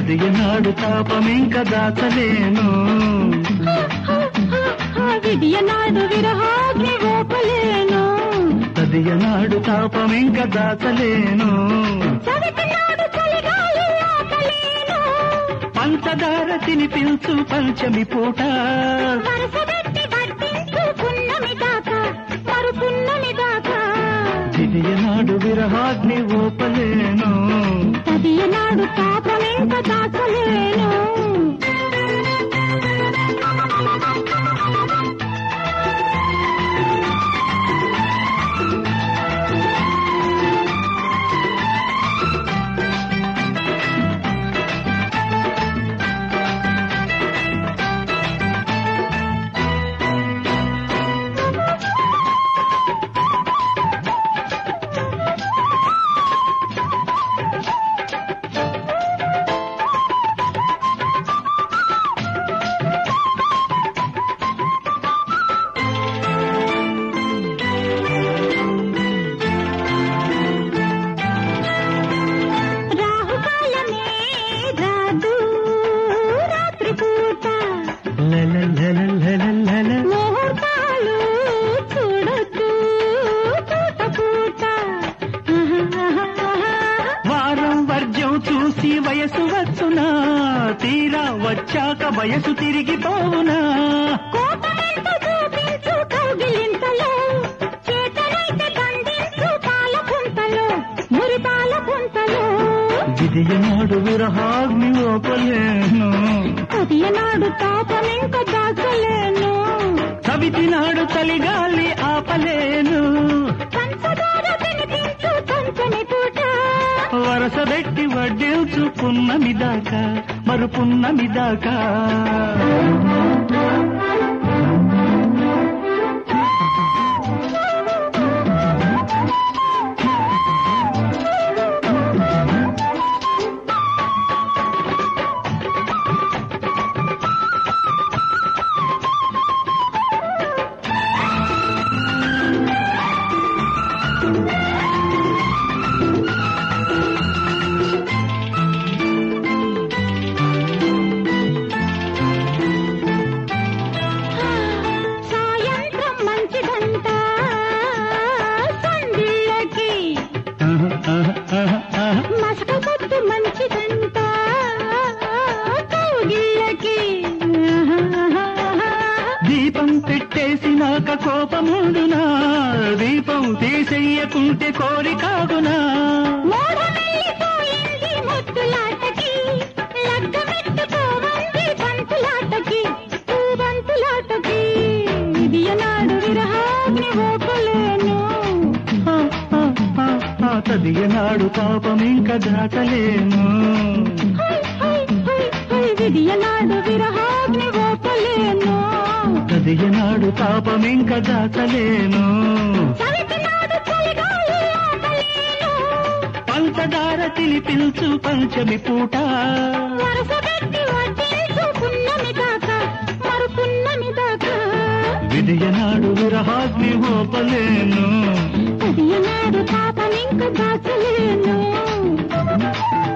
తదియనాడు తాపమింక దాచలేను. విడియనాడు విరహాగ్ని ఓపలేను. తదియనాడు తాపమింక దాచలేను. చవితినాడు చలిగాలి ఆపలేను. పంచదార తినిపించు పంచమి పూట. వరసబెట్టి వడ్డించు పున్నమి దాకా మరు పున్నమి దాకా. తదియనాడు విరహాగ్ని ఓపలేను. తదియనాడు తాపమింక దాచలేను. ముహూర్తాలు చూడొద్దు పూట. వారం వర్జం చూసి వయసు వచ్చునా, తీరా వచ్చాక వయసు తిరిగిపోవునా. కోపమెంత చూపించు కౌగిలింతలో, చేతనైతే బంధించు పాల పుంతలో మురిపాల పుంతలో. విధియనాడు విరహాగ్ని ఓపలేను. తదియనాడు తాపమింక దాచలేను. చవితినాడు చలిగాలి ఆపలేను. పంచదార తినిపించు పంచని పూట. వరసబెట్టి వడ్డించు పున్నమి దాకా మరు పున్నమి దాకా. సాయంత్రం మంచిదంట సంధ్యకి, మసక పొద్దు మంచిదంట కౌగిళ్ళకి. దీపం పెట్టేసినాక కోపముండునా, దీపం తీసేయకుంటే కోరికాగునా. మోడమెల్లిపోయింది ముద్దులాటకి, లగ్గమెట్టుకోవంది బంతులాటకి బంతులాటకి. విధియనాడు విరహాగ్ని ఓపలేను. తదియనాడు పాపమింక దాచలేను. విధియనాడు విరహాగ్ని ఓపలేను. తదియనాడు పాపమింక దాచలేను. చవితినాడు చలిగాలి ఆపలేను. పంచదార తినిపించు పంచమి పూట. వరసబెట్టి వడ్డించు పున్నమి దాకా మరు పున్నమి దాకా. విధియనాడు విరహాగ్ని ఓపలేను. తదియనాడు తాపమింక దాచలేను.